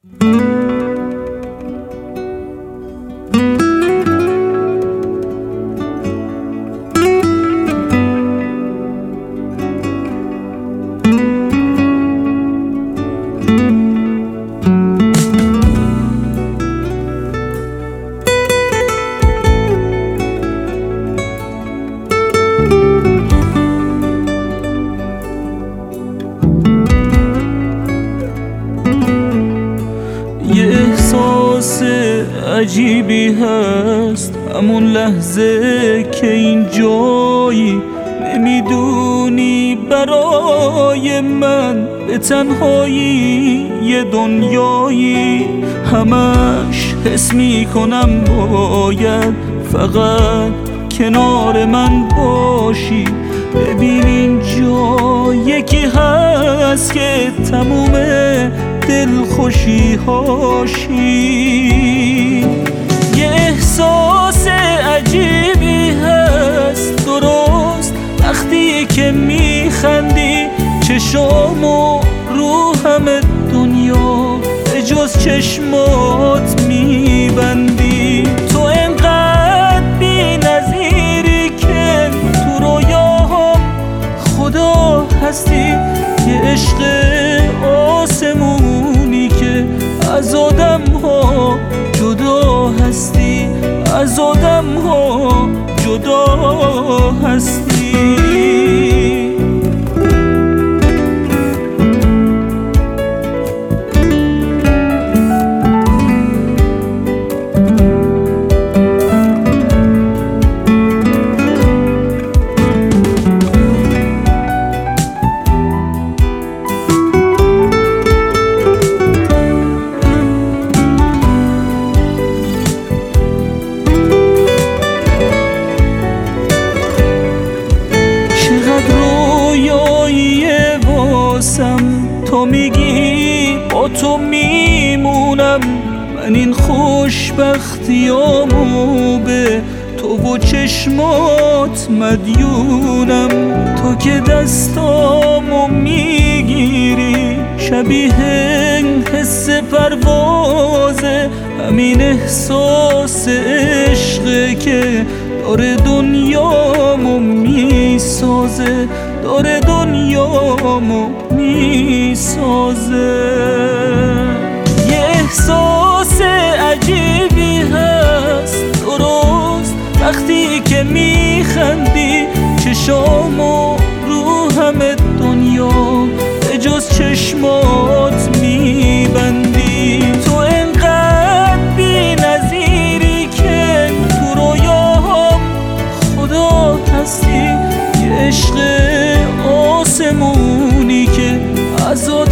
احساس عجیبی هست همون لحظه که این جایی نمیدونی برای من به تنهایی یه دنیایی همش حس میکنم باید فقط کنار من باشی ببین اینجا یکی هست که تمومه دلخوشی هاشی یه احساس عجیبی هست درست وقتی که میخندی چشام و رو همه دنیا به جز چشمات میبندی تو انقدر بی نظیری که تو رویاهم خدا هستی یه عشق آسمونی که از آدم ها جدا هستی از آدم ها جدا هستی تو میگی با تو میمونم من این خوشبختیامو به تو و چشمات مدیونم تو که دستامو میگیری شبیه حس پروازه همین احساس عشقه که داره دنیامو میسازه داره دنیامو میسازه یه احساس عجیبی هست درست وقتی که میخندی چشامو رو همه دنیا به جز چشمات میبندی تو انقدر بی نظیری که تو رویاهم خدا هستی یه عشق آسمونی که از